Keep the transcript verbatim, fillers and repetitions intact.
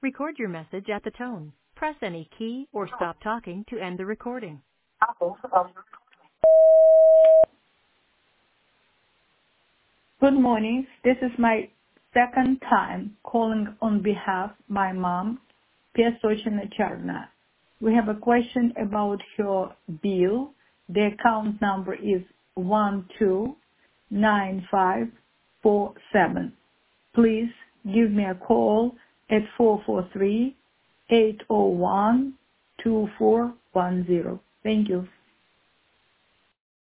Record your message at the tone. Press any key or stop talking to end the recording. Good morning. This is my second time calling on behalf of my mom, Piasochina Charna. We have a question about her bill. The account number is one two nine five four seven. Please give me a call at four four three, eight zero one, two four one zero. Thank you.